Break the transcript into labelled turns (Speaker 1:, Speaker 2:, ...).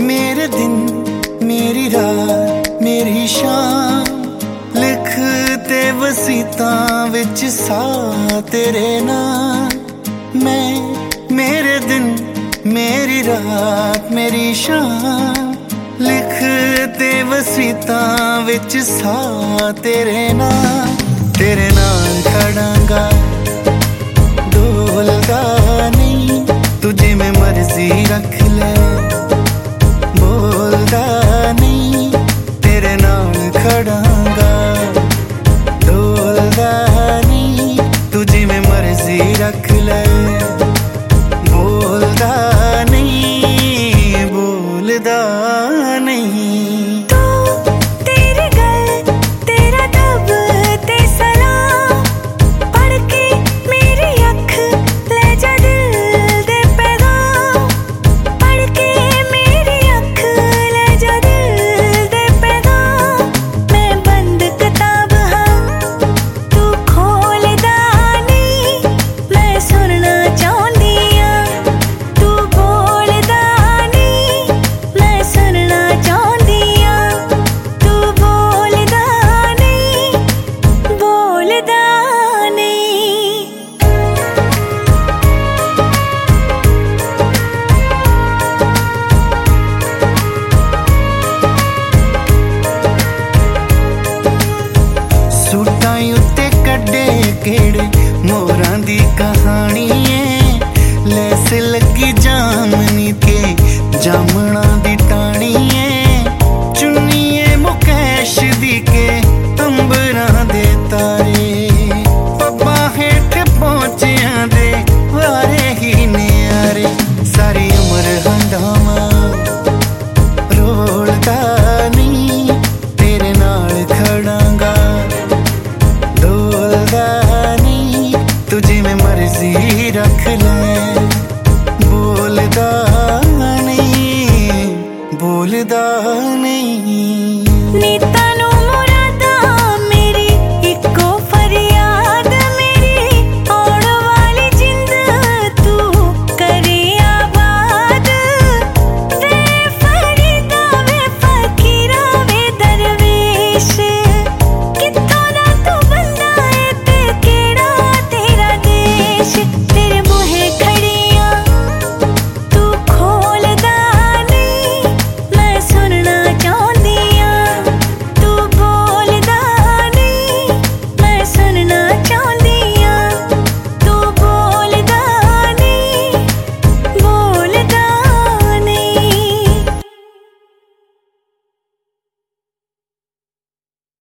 Speaker 1: मेरे दिन मेरी रात मेरी शाम लिखते वसीतां विच सा तेरे नाम। मैं मेरे दिन मेरी रात मेरी शाम लिखते वसीतां विच सा तेरे नाम। तेरे नाल खड़ांगा डोलदा नहीं, तुझे मैं मर्जी रख ले बोलदा नहीं। तेरे नाल खड़ांगा डोलदा नहीं, तुझे मैं मर्जी रख ले बोलदा नहीं बोलदा नहीं। केड़े मोरां दी कहानी है, लैस लगी जामनी के जामना दी टाणी है। चुन्नीए मुकेश दी के अंबरां दे तारे, पब्बा हेठ पहुंचियां दे वारे ही न्यारे। सारी उम्र हंडावा रोलदा नहीं, तेरे नाल खड़ांगा डोलदा नहीं, तुझे मैं मर्जी रख ले बोलदा नहीं बोलदा नहीं।